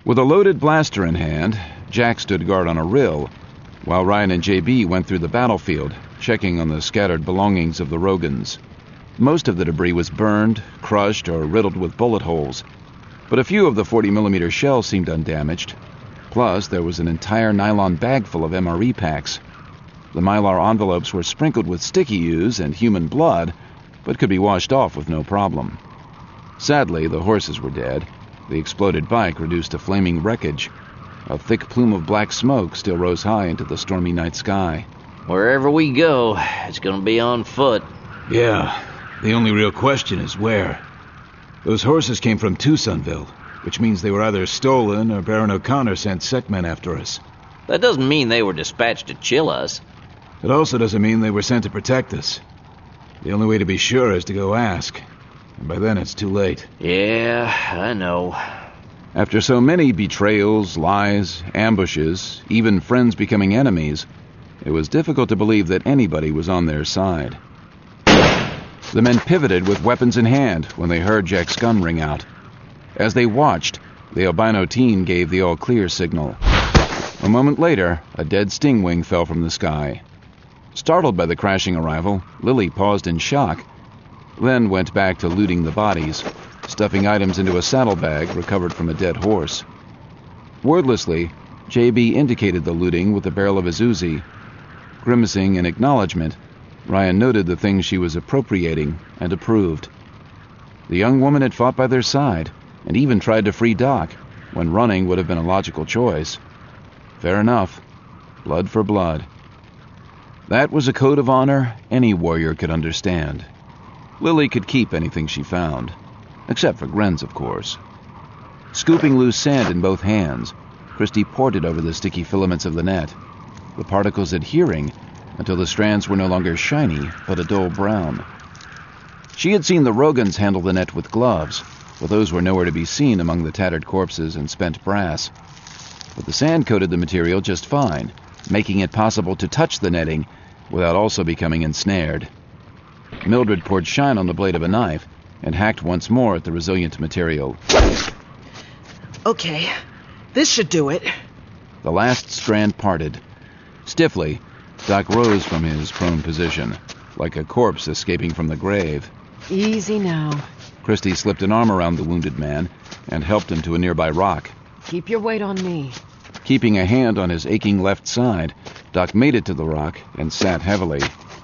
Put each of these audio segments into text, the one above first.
With a loaded blaster in hand, Jack stood guard on a rill, while Ryan and JB went through the battlefield, checking on the scattered belongings of the Rogans. Most of the debris was burned, crushed, or riddled with bullet holes, but a few of the 40mm shells seemed undamaged. Plus, there was an entire nylon bag full of MRE packs. The Mylar envelopes were sprinkled with sticky ooze and human blood, but could be washed off with no problem. Sadly, the horses were dead. The exploded bike reduced to flaming wreckage. A thick plume of black smoke still rose high into the stormy night sky. Wherever we go, it's gonna be on foot. Yeah, the only real question is where. Those horses came from Tucsonville, which means they were either stolen or Baron O'Connor sent Sekmen after us. That doesn't mean they were dispatched to chill us. It also doesn't mean they were sent to protect us. The only way to be sure is to go ask. And by then it's too late. Yeah, I know. After so many betrayals, lies, ambushes, even friends becoming enemies, it was difficult to believe that anybody was on their side. The men pivoted with weapons in hand when they heard Jack's gun ring out. As they watched, the albino teen gave the all-clear signal. A moment later, a dead stingwing fell from the sky. Startled by the crashing arrival, Lily paused in shock, then went back to looting the bodies, stuffing items into a saddlebag recovered from a dead horse. Wordlessly, JB indicated the looting with the barrel of his Uzi. Grimacing in acknowledgement, Ryan noted the things she was appropriating and approved. The young woman had fought by their side and even tried to free Doc, when running would have been a logical choice. Fair enough. Blood for blood. That was a code of honor any warrior could understand. Lily could keep anything she found, except for Grenz, of course. Scooping loose sand in both hands, Christie poured it over the sticky filaments of the net, the particles adhering until the strands were no longer shiny, but a dull brown. She had seen the Rogans handle the net with gloves, but those were nowhere to be seen among the tattered corpses and spent brass. But the sand coated the material just fine, making it possible to touch the netting without also becoming ensnared. Mildred poured shine on the blade of a knife and hacked once more at the resilient material. Okay, this should do it. The last strand parted. Stiffly, Doc rose from his prone position, like a corpse escaping from the grave. Easy now. Christie slipped an arm around the wounded man and helped him to a nearby rock. Keep your weight on me. Keeping a hand on his aching left side, Doc made it to the rock and sat heavily.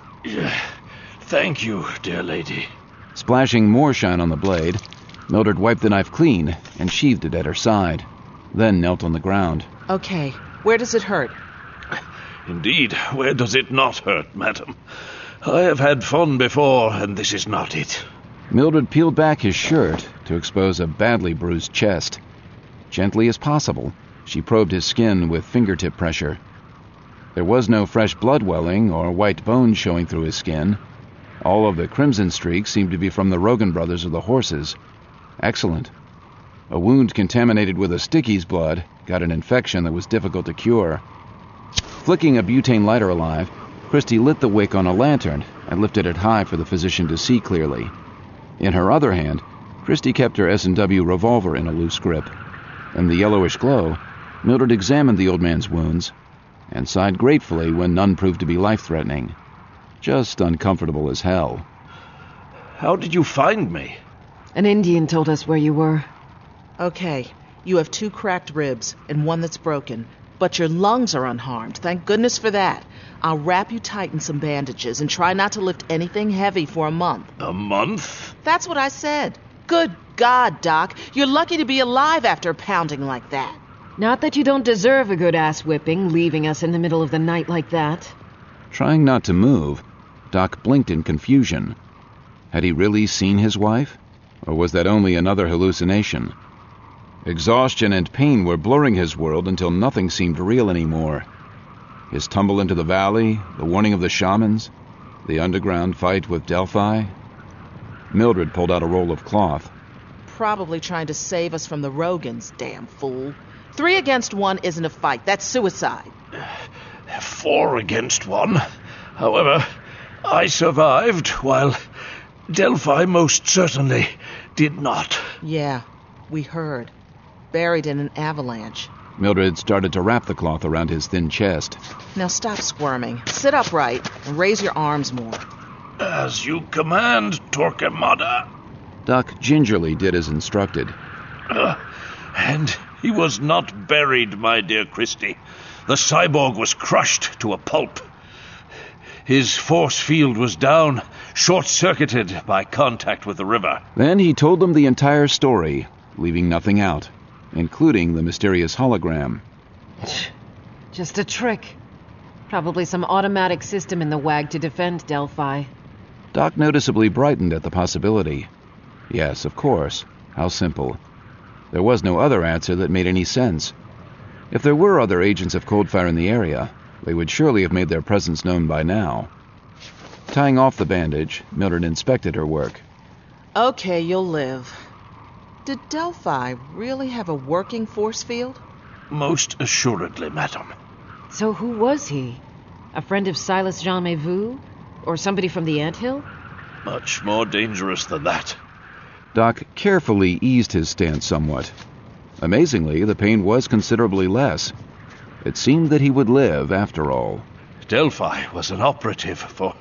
Thank you, dear lady. Splashing more shine on the blade, Mildred wiped the knife clean and sheathed it at her side, then knelt on the ground. Okay, where does it hurt? Indeed, where does it not hurt, madam? I have had fun before, and this is not it. Mildred peeled back his shirt to expose a badly bruised chest. Gently as possible, she probed his skin with fingertip pressure. There was no fresh blood welling or white bones showing through his skin. All of the crimson streaks seemed to be from the Rogan brothers or the horses. Excellent. A wound contaminated with a Sticky's blood got an infection that was difficult to cure. Flicking a butane lighter alive, Christie lit the wick on a lantern and lifted it high for the physician to see clearly. In her other hand, Christie kept her S&W revolver in a loose grip. In the yellowish glow, Mildred examined the old man's wounds and sighed gratefully when none proved to be life-threatening. Just uncomfortable as hell. How did you find me? An Indian told us where you were. Okay, you have 2 cracked ribs and 1 that's broken, but your lungs are unharmed. Thank goodness for that. I'll wrap you tight in some bandages and try not to lift anything heavy for a month. A month? That's what I said. Good God, Doc. You're lucky to be alive after pounding like that. Not that you don't deserve a good ass whipping, leaving us in the middle of the night like that. Trying not to move, Doc blinked in confusion. Had he really seen his wife? Or was that only another hallucination? Exhaustion and pain were blurring his world until nothing seemed real anymore. His tumble into the valley, the warning of the shamans, the underground fight with Delphi. Mildred pulled out a roll of cloth. Probably trying to save us from the Rogans, damn fool. 3 against 1 isn't a fight. That's suicide. 4 against 1. However, I survived, while Delphi most certainly did not. Yeah, we heard. buried in an avalanche. Mildred started to wrap the cloth around his thin chest. Now stop squirming. Sit upright and raise your arms more. As you command, Torquemada. Doc gingerly did as instructed. And he was not buried, my dear Christie. The cyborg was crushed to a pulp. His force field was down, short-circuited by contact with the river. Then he told them the entire story, leaving nothing out, including the mysterious hologram. Just a trick. Probably some automatic system in the WAG to defend Delphi. Doc noticeably brightened at the possibility. Yes, of course. How simple. There was no other answer that made any sense. If there were other agents of Coldfire in the area, they would surely have made their presence known by now. Tying off the bandage, Mildred inspected her work. Okay, you'll live. Did Delphi really have a working force field? Most assuredly, madam. So who was he? A friend of Silas Jean Meveux? Or somebody from the anthill? Much more dangerous than that. Doc carefully eased his stance somewhat. Amazingly, the pain was considerably less. It seemed that he would live, after all. Delphi was an operative for...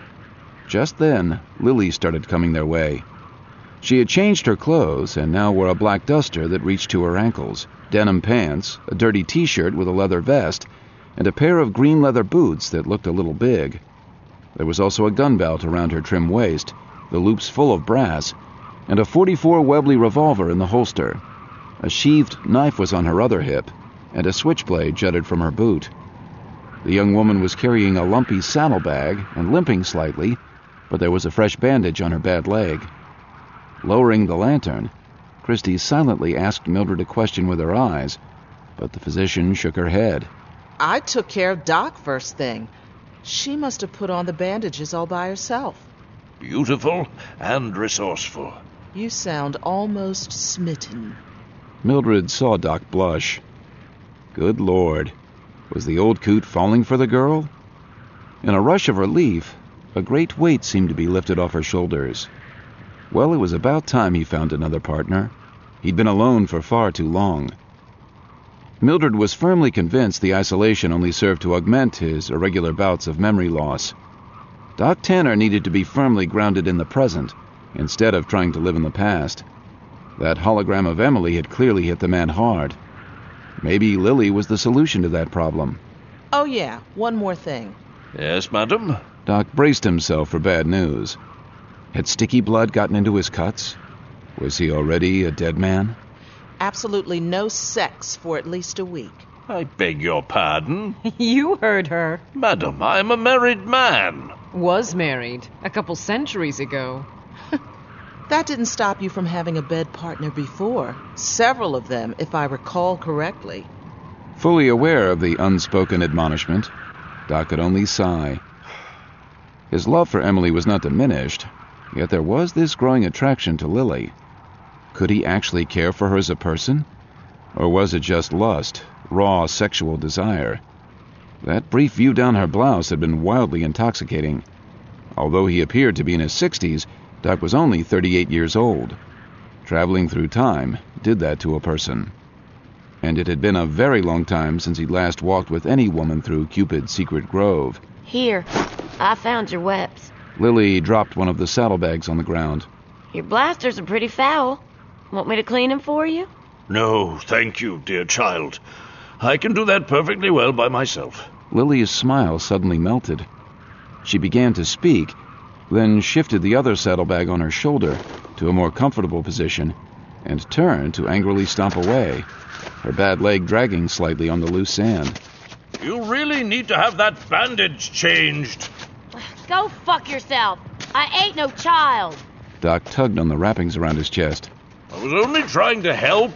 Just then, Lily started coming their way. She had changed her clothes and now wore a black duster that reached to her ankles, denim pants, a dirty t-shirt with a leather vest, and a pair of green leather boots that looked a little big. There was also a gun belt around her trim waist, the loops full of brass, and a .44 Webley revolver in the holster. A sheathed knife was on her other hip, and a switchblade jutted from her boot. The young woman was carrying a lumpy saddlebag and limping slightly, but there was a fresh bandage on her bad leg. Lowering the lantern, Christie silently asked Mildred a question with her eyes, but the physician shook her head. I took care of Doc first thing. She must have put on the bandages all by herself. Beautiful and resourceful. You sound almost smitten. Mildred saw Doc blush. Good Lord, was the old coot falling for the girl? In a rush of relief, a great weight seemed to be lifted off her shoulders. Well, it was about time he found another partner. He'd been alone for far too long. Mildred was firmly convinced the isolation only served to augment his irregular bouts of memory loss. Doc Tanner needed to be firmly grounded in the present, instead of trying to live in the past. That hologram of Emily had clearly hit the man hard. Maybe Lily was the solution to that problem. Oh yeah, one more thing. Yes, madam? Doc braced himself for bad news. Had sticky blood gotten into his cuts? Was he already a dead man? Absolutely no sex for at least a week. I beg your pardon? You heard her. Madam, I'm a married man. Was married a couple centuries ago. That didn't stop you from having a bed partner before. Several of them, if I recall correctly. Fully aware of the unspoken admonishment, Doc could only sigh. His love for Emily was not diminished, yet there was this growing attraction to Lily. Could he actually care for her as a person? Or was it just lust, raw sexual desire? That brief view down her blouse had been wildly intoxicating. Although he appeared to be in his 60s, Doc was only 38 years old. Traveling through time did that to a person. And it had been a very long time since he'd last walked with any woman through Cupid's secret grove. Here, I found your webs. Lily dropped one of the saddlebags on the ground. Your blasters are pretty foul. Want me to clean them for you? No, thank you, dear child. I can do that perfectly well by myself. Lily's smile suddenly melted. She began to speak, then shifted the other saddlebag on her shoulder to a more comfortable position and turned to angrily stomp away, her bad leg dragging slightly on the loose sand. You really need to have that bandage changed. Go fuck yourself. I ain't no child. Doc tugged on the wrappings around his chest. I was only trying to help.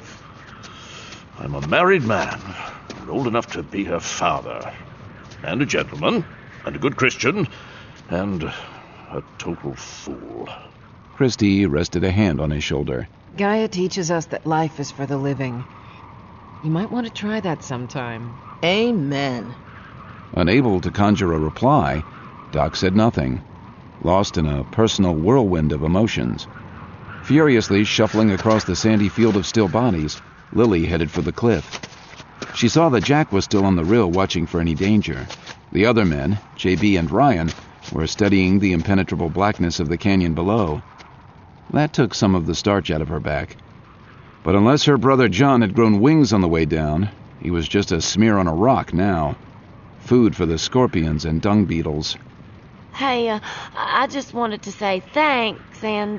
I'm a married man, and old enough to be her father, and a gentleman, and a good Christian, and a total fool. Christie rested a hand on his shoulder. Gaia teaches us that life is for the living. You might want to try that sometime. Amen. Unable to conjure a reply, Doc said nothing, lost in a personal whirlwind of emotions. Furiously shuffling across the sandy field of still bodies, Lily headed for the cliff. She saw that Jack was still on the rill watching for any danger. The other men, JB and Ryan, were studying the impenetrable blackness of the canyon below. That took some of the starch out of her back. But unless her brother John had grown wings on the way down, he was just a smear on a rock now. Food for the scorpions and dung beetles. Hey, I just wanted to say thanks, and,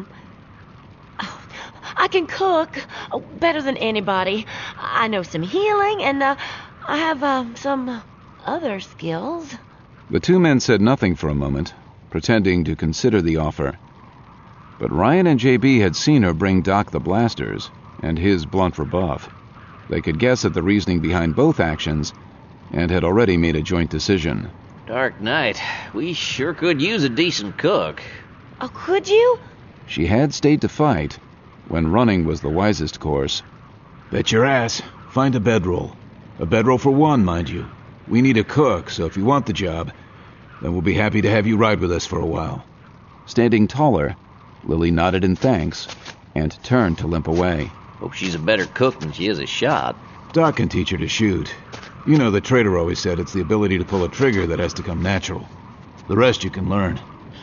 I can cook better than anybody. I know some healing, and, I have, some other skills. The two men said nothing for a moment, pretending to consider the offer. But Ryan and JB had seen her bring Doc the blasters, and his blunt rebuff. They could guess at the reasoning behind both actions, and had already made a joint decision. Dark night. We sure could use a decent cook. Oh, could you? She had stayed to fight, when running was the wisest course. Bet your ass. Find a bedroll. A bedroll for one, mind you. We need a cook, so if you want the job, then we'll be happy to have you ride with us for a while. Standing taller, Lily nodded in thanks, and turned to limp away. Hope she's a better cook than she is a shot. Doc can teach her to shoot. You know, the trader always said it's the ability to pull a trigger that has to come natural. The rest you can learn.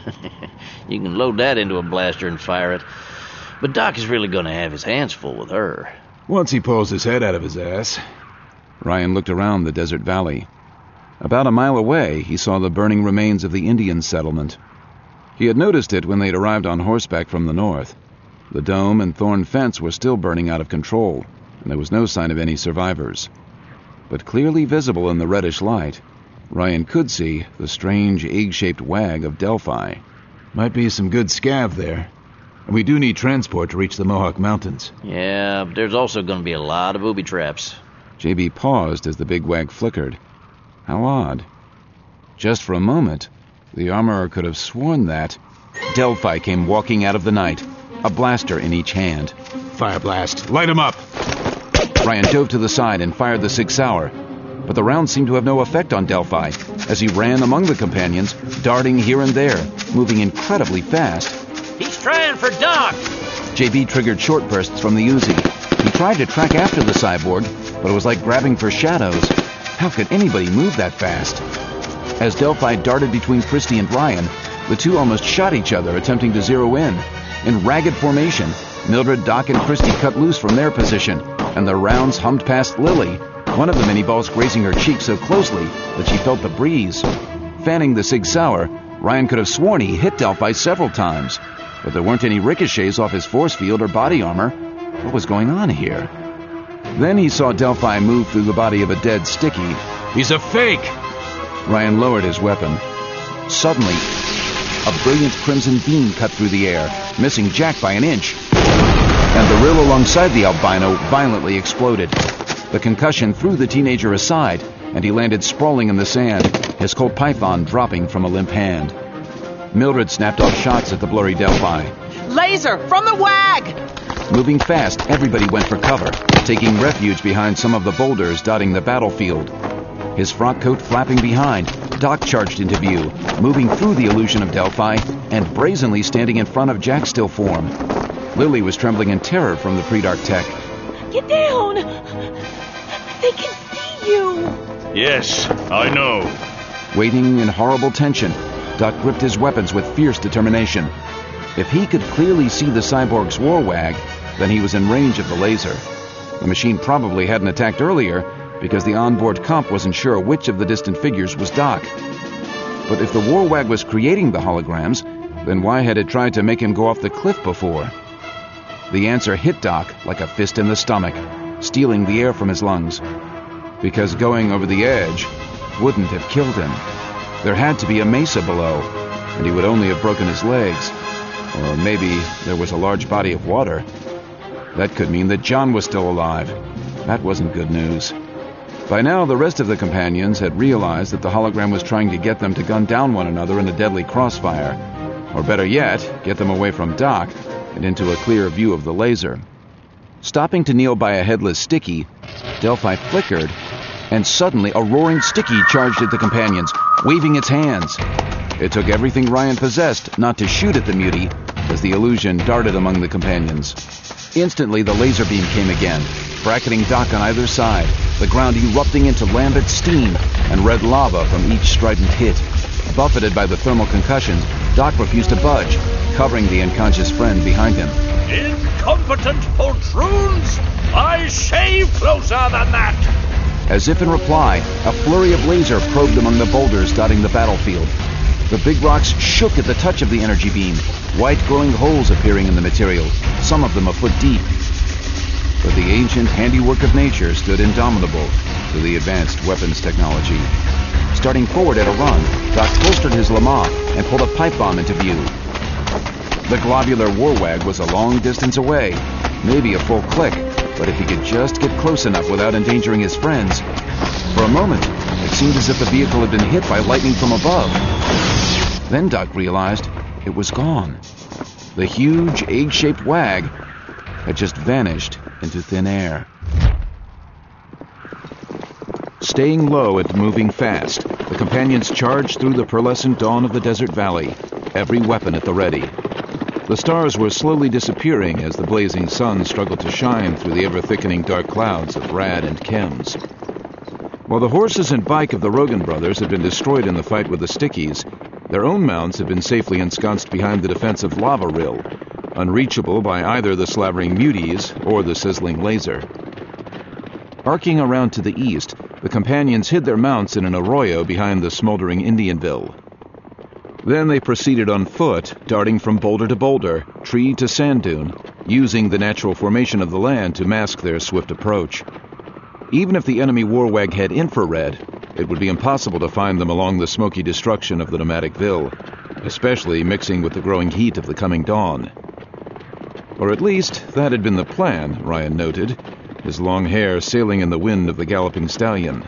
You can load that into a blaster and fire it. But Doc is really going to have his hands full with her. Once he pulls his head out of his ass. Ryan looked around the desert valley. About a mile away, he saw the burning remains of the Indian settlement. He had noticed it when they'd arrived on horseback from the north. The dome and thorn fence were still burning out of control, and there was no sign of any survivors. But clearly visible in the reddish light, Ryan could see the strange egg-shaped wag of Delphi. Might be some good scav there. And we do need transport to reach the Mohawk Mountains. Yeah, but there's also going to be a lot of booby traps. JB paused as the big wag flickered. How odd. Just for a moment, the armorer could have sworn that Delphi came walking out of the night, a blaster in each hand. Fire blast. Light him up! Ryan dove to the side and fired the Sig Sauer, but the round seemed to have no effect on Delphi as he ran among the companions, darting here and there, moving incredibly fast. He's trying for Doc! JB triggered short bursts from the Uzi. He tried to track after the cyborg, but it was like grabbing for shadows. How could anybody move that fast? As Delphi darted between Christie and Ryan, the two almost shot each other, attempting to zero in. In ragged formation, Mildred, Doc, and Christie cut loose from their position, and the rounds hummed past Lily, one of the mini balls grazing her cheek so closely that she felt the breeze. Fanning the Sig Sauer, Ryan could have sworn he hit Delphi several times, but there weren't any ricochets off his force field or body armor. What was going on here? Then he saw Delphi move through the body of a dead Sticky. He's a fake! Ryan lowered his weapon. Suddenly, a brilliant crimson beam cut through the air, missing Jack by an inch. And the rill alongside the albino violently exploded. The concussion threw the teenager aside, and he landed sprawling in the sand, his Colt Python dropping from a limp hand. Mildred snapped off shots at the blurry Delphi. Laser! From the wag! Moving fast, everybody went for cover, taking refuge behind some of the boulders dotting the battlefield. His frock coat flapping behind, Doc charged into view, moving through the illusion of Delphi and brazenly standing in front of Jack's still form. Lily was trembling in terror from the pre-dark tech. Get down! They can see you! Yes, I know. Waiting in horrible tension, Doc gripped his weapons with fierce determination. If he could clearly see the cyborg's war wag, then he was in range of the laser. The machine probably hadn't attacked earlier because the onboard comp wasn't sure which of the distant figures was Doc. But if the war wag was creating the holograms, then why had it tried to make him go off the cliff before? The answer hit Doc like a fist in the stomach, stealing the air from his lungs. Because going over the edge wouldn't have killed him. There had to be a mesa below, and he would only have broken his legs. Or maybe there was a large body of water. That could mean that John was still alive. That wasn't good news. By now, the rest of the companions had realized that the hologram was trying to get them to gun down one another in a deadly crossfire. Or better yet, get them away from Doc and into a clear view of the laser. Stopping to kneel by a headless Sticky, Delphi flickered, and suddenly a roaring Sticky charged at the companions, waving its hands. It took everything Ryan possessed not to shoot at the mutie as the illusion darted among the companions. Instantly, the laser beam came again, bracketing Doc on either side, the ground erupting into lambent steam and red lava from each strident hit. Buffeted by the thermal concussions, Doc refused to budge, covering the unconscious friend behind him. Incompetent poltroons! I shave closer than that! As if in reply, a flurry of laser probed among the boulders dotting the battlefield. The big rocks shook at the touch of the energy beam, white glowing holes appearing in the material, some of them a foot deep. But the ancient handiwork of nature stood indomitable to the advanced weapons technology. Starting forward at a run, Doc holstered his Lamar and pulled a pipe bomb into view. The globular warwag was a long distance away, maybe a full click, but if he could just get close enough without endangering his friends. For a moment, it seemed as if the vehicle had been hit by lightning from above. Then Doc realized it was gone. The huge, egg-shaped wag had just vanished into thin air. Staying low and moving fast, the companions charged through the pearlescent dawn of the desert valley, every weapon at the ready. The stars were slowly disappearing as the blazing sun struggled to shine through the ever-thickening dark clouds of Rad and Chems. While the horses and bike of the Rogan brothers had been destroyed in the fight with the Stickies, their own mounts had been safely ensconced behind the defensive lava rill, unreachable by either the slavering muties or the sizzling laser. Arcing around to the east, the companions hid their mounts in an arroyo behind the smoldering Indianville. Then they proceeded on foot, darting from boulder to boulder, tree to sand dune, using the natural formation of the land to mask their swift approach. Even if the enemy warwag had infrared, it would be impossible to find them along the smoky destruction of the nomadic ville, especially mixing with the growing heat of the coming dawn. Or at least, that had been the plan, Ryan noted, his long hair sailing in the wind of the galloping stallion.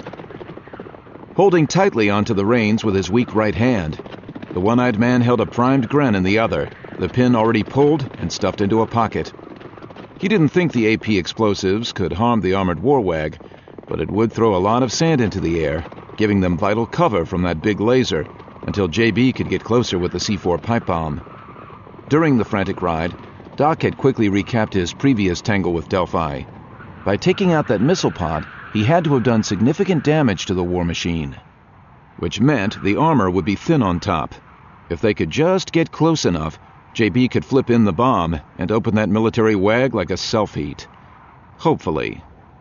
Holding tightly onto the reins with his weak right hand, the one-eyed man held a primed Gren in the other, the pin already pulled and stuffed into a pocket. He didn't think the AP explosives could harm the armored warwag, but it would throw a lot of sand into the air, giving them vital cover from that big laser until JB could get closer with the C4 pipe bomb. During the frantic ride, Doc had quickly recapped his previous tangle with Delphi. By taking out that missile pod, he had to have done significant damage to the war machine, which meant the armor would be thin on top. If they could just get close enough, JB could flip in the bomb and open that military wag like a self-heat. Hopefully.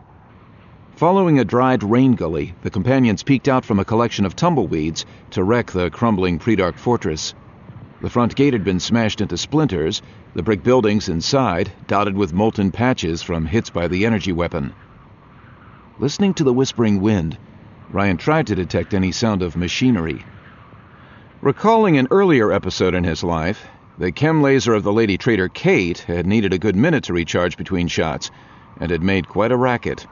Following a dried rain gully, the companions peeked out from a collection of tumbleweeds to wreck the crumbling pre-dark fortress. The front gate had been smashed into splinters, the brick buildings inside dotted with molten patches from hits by the energy weapon. Listening to the whispering wind, Ryan tried to detect any sound of machinery. Recalling an earlier episode in his life, the chem laser of the Lady Trader Kate had needed a good minute to recharge between shots, and had made quite a racket.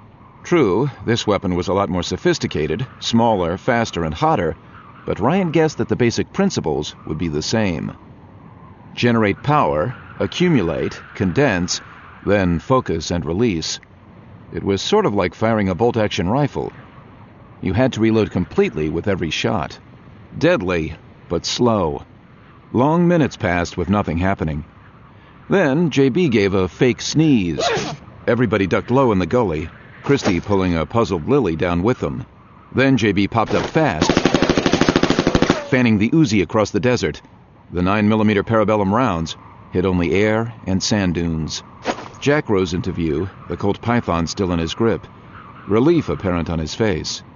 True, this weapon was a lot more sophisticated, smaller, faster, and hotter, but Ryan guessed that the basic principles would be the same. Generate power, accumulate, condense, then focus and release. It was sort of like firing a bolt-action rifle. You had to reload completely with every shot. Deadly, but slow. Long minutes passed with nothing happening. Then JB gave a fake sneeze. Everybody ducked low in the gully, Christy pulling a puzzled Lily down with them. Then JB popped up fast, fanning the Uzi across the desert. The 9mm parabellum rounds hit only air and sand dunes. Jack rose into view, the Colt Python still in his grip, relief apparent on his face.